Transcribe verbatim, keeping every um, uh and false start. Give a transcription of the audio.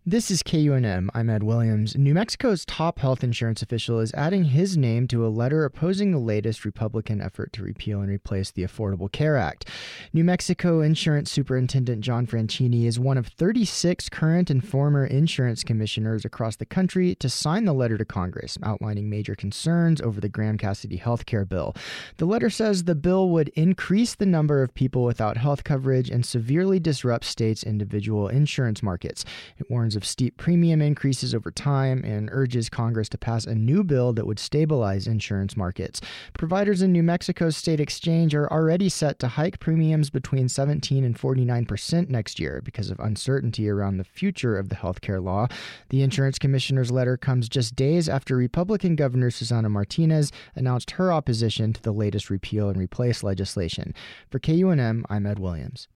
This is K U N M. I'm Ed Williams. New Mexico's top health insurance official is adding his name to a letter opposing the latest Republican effort to repeal and replace the Affordable Care Act. New Mexico Insurance Superintendent John Franchini is one of thirty-six current and former insurance commissioners across the country to sign the letter to Congress, outlining major concerns over the Graham-Cassidy health care bill. The letter says the bill would increase the number of people without health coverage and severely disrupt states' individual insurance markets. It warns of steep premium increases over time and urges Congress to pass a new bill that would stabilize insurance markets. Providers in New Mexico's state exchange are already set to hike premiums between seventeen and forty-nine percent next year because of uncertainty around the future of the healthcare law. The insurance commissioner's letter comes just days after Republican Governor Susana Martinez announced her opposition to the latest repeal and replace legislation. For K U N M, I'm Ed Williams.